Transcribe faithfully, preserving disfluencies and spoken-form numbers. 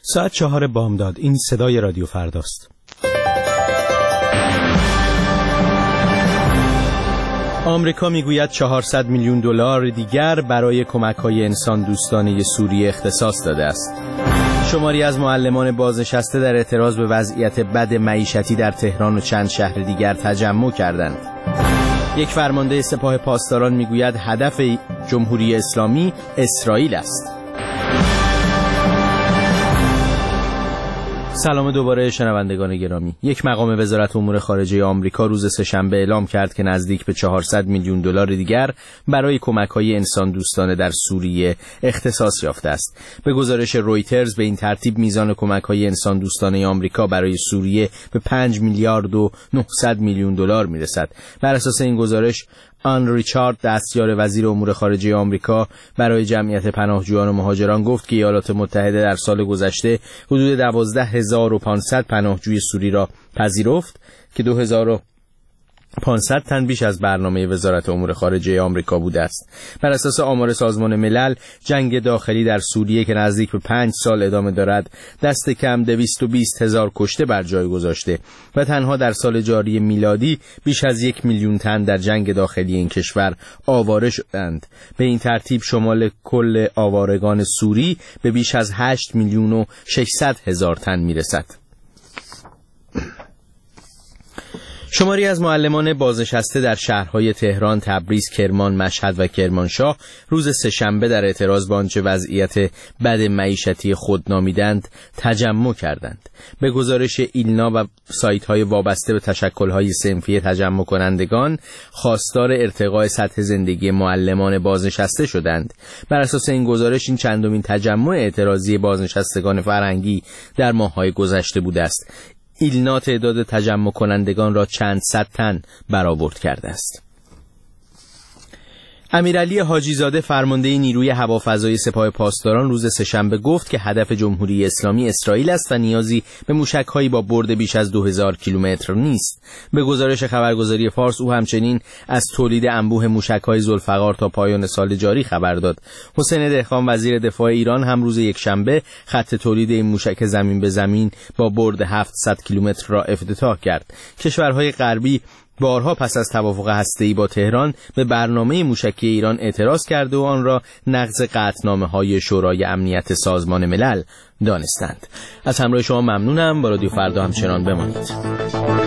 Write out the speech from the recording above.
ساعت چهار بامداد. این صدای رادیو فرداست. آمریکا میگوید چهارصد میلیون دلار دیگر برای کمک‌های انسان دوستانه سوریه اختصاص داده است. شماری از معلمان بازنشسته در اعتراض به وضعیت بد معیشتی در تهران و چند شهر دیگر تجمع کردند. یک فرمانده سپاه پاسداران میگوید هدف جمهوری اسلامی اسرائیل است. سلام دوباره شنوندگان گرامی. یک مقام وزارت امور خارجه آمریکا روز سه‌شنبه اعلام کرد که نزدیک به چهارصد میلیون دلار دیگر برای کمک‌های انسان دوستانه در سوریه اختصاص یافته است. به گزارش رویترز به این ترتیب میزان کمک‌های انسان دوستانه آمریکا برای سوریه به پنج میلیارد و نهصد میلیون دلار میرسد. بر اساس این گزارش آن ریچارد دستیار وزیر امور خارجه آمریکا برای جمعیت پناهجویان و مهاجران گفت که ایالات متحده در سال گذشته حدود دوازده هزار و پانصد پناهجوی سوری را پذیرفت که دو هزار و پانصد تن بیش از برنامه وزارت امور خارجه آمریکا بوده است. بر اساس آمار سازمان ملل، جنگ داخلی در سوریه که نزدیک به پنج سال ادامه دارد، دست کم دویست و بیست هزار کشته بر جای گذاشته و تنها در سال جاری میلادی بیش از یک میلیون تن در جنگ داخلی این کشور آواره شدند. به این ترتیب شمال کل آوارگان سوری به بیش از هشت میلیون و ششصد هزار تن میرسد. شماری از معلمان بازنشسته در شهرهای تهران، تبریز، کرمان، مشهد و کرمانشاه روز سه‌شنبه در اعتراض به آنچه وضعیت بد معیشتی خود نامیدند تجمع کردند. به گزارش ایلنا و سایت‌های وابسته به تشکل‌های صنفی تجمع کنندگان، خواستار ارتقاء سطح زندگی معلمان بازنشسته شدند. بر اساس این گزارش این چندمین تجمع اعتراضی بازنشستگان فرهنگی در ماه‌های گذشته بوده است. ایلنا تعداد تجمع کنندگان را چند صد تن برآورد کرده است. امیرعلی حاجی زاده فرمانده نیروی هوافضایی سپاه پاسداران روز سه‌شنبه گفت که هدف جمهوری اسلامی اسرائیل است و نیازی به موشک‌هایی با برد بیش از دو هزار کیلومتر نیست. به گزارش خبرگزاری فارس او همچنین از تولید انبوه موشک‌های ذوالفقار تا پایان سال جاری خبر داد. حسین دهقان وزیر دفاع ایران هم روز یکشنبه خط تولید این موشک زمین به زمین با برد هفتصد کیلومتر را افتتاح کرد. کشورهای غربی بارها پس از توافق هسته‌ای با تهران به برنامه موشکی ایران اعتراض کرده و آن را نقض قطعنامه‌های شورای امنیت سازمان ملل دانستند. از همراه شما ممنونم. با رادیو فردا همچنان بمانید.